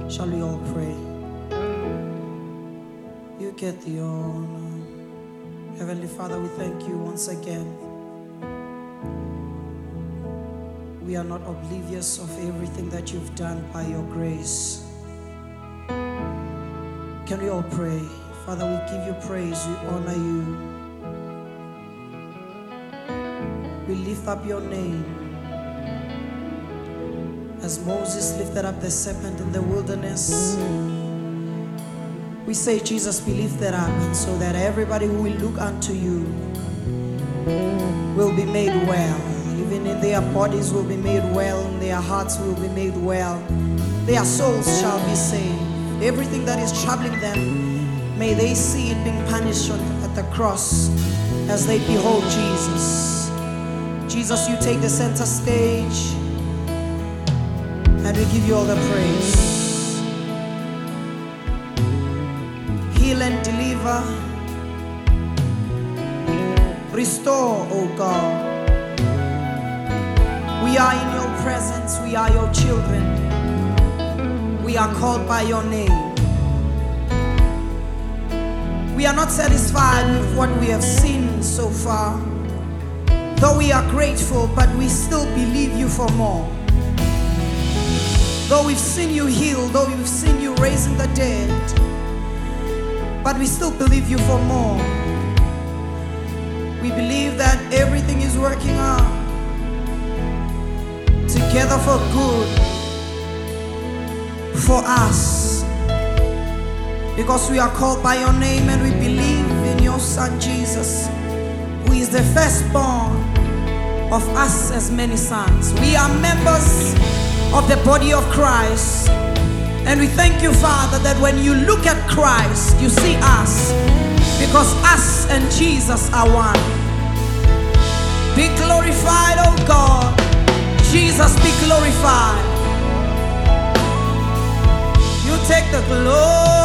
Shall we all pray? You get the honor. Heavenly Father, we thank you once again. We are not oblivious of everything that you've done by your grace. Can we all pray? Father, we give you praise, we honor you. We lift up your name. As Moses lifted up the serpent in the wilderness, we say, Jesus, be lifted up, so that everybody who will look unto you will be made well. Even in their bodies will be made well, and their hearts will be made well. Their souls shall be saved. Everything that is troubling them, may they see it being punished at the cross as they behold Jesus. Jesus, you take the center stage, and we give you all the praise. Heal and deliver. Restore, oh God. We are in your presence. We are your children. We are called by your name. We are not satisfied with what we have seen so far. Though we are grateful, but we still believe you for more. Though we've seen you heal, though we've seen you raising the dead, but we still believe you for more. We believe that everything is working out together for good for us, because we are called by your name and we believe in your Son Jesus, who is the firstborn of us as many sons. We are members of the body of Christ, and we thank you, Father, that when you look at Christ, you see us, because us and Jesus are one. Be glorified, oh God. Jesus, be glorified. You take the glory.